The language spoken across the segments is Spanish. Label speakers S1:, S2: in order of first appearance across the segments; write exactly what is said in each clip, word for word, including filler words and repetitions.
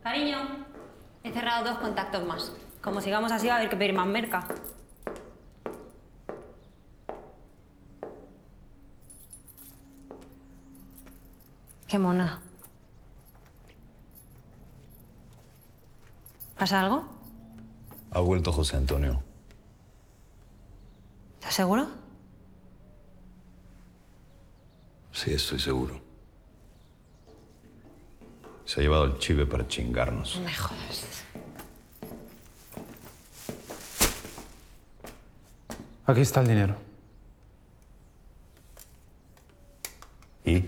S1: Cariño, he cerrado dos contactos más. Como sigamos así va a haber que pedir más merca. Qué mona. ¿Pasa algo?
S2: Ha vuelto José Antonio.
S1: ¿Estás seguro?
S2: Sí, estoy seguro. Se ha llevado el chive para chingarnos.
S1: No me jodas.
S3: Aquí está el dinero.
S2: ¿Y?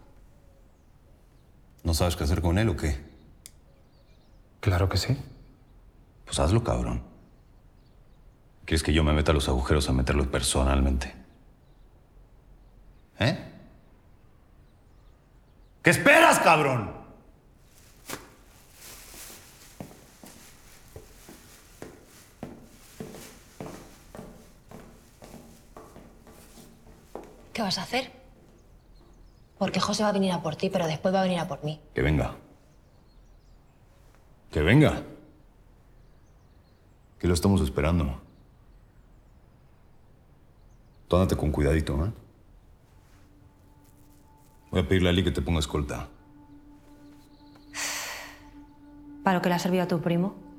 S2: ¿No sabes qué hacer con él o qué?
S3: Claro que sí.
S2: Pues hazlo, cabrón. ¿Quieres que yo me meta a los agujeros a meterlos personalmente? ¿Eh? ¿Qué esperas, cabrón?
S1: ¿Qué vas a hacer? Porque José va a venir a por ti, pero después va a venir a por mí.
S2: Que venga. Que venga. Que lo estamos esperando. Tú ándate con cuidadito, ¿eh? Voy a pedirle a Ali que te ponga escolta.
S1: ¿Para lo que le ha servido a tu primo?